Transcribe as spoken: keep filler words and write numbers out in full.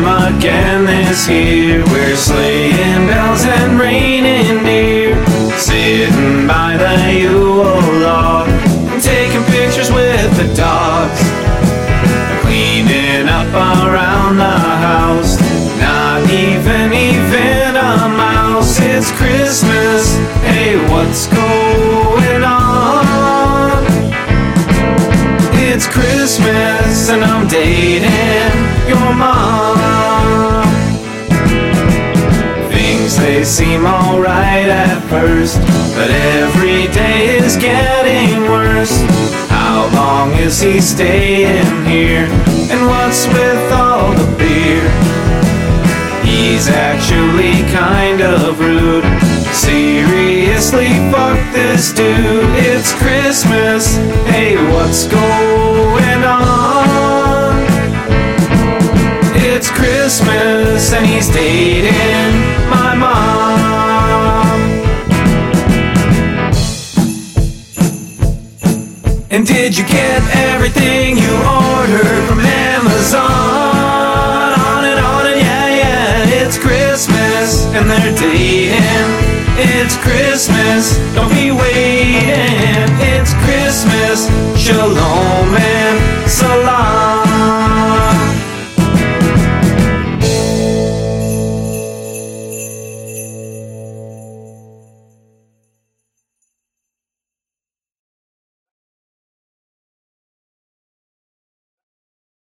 again this year. We're sleighing bells and raining deer, sitting by the Yule log and taking pictures with the dogs, cleaning up around the house, not even even a mouse. It's Christmas, hey, what's going on? It's Christmas and I'm dating your mom. Things, they seem alright at first, but every day is getting worse. How long is he staying here? And what's with all the beer? He's actually kind of rude. Seriously, fuck this dude. It's Christmas, hey, what's going on? It's Christmas and he's dating my mom. And did you get everything you ordered from Amazon? On and on and yeah, yeah, it's Christmas and they're dating. It's Christmas, don't be waiting. It's Christmas, shalom.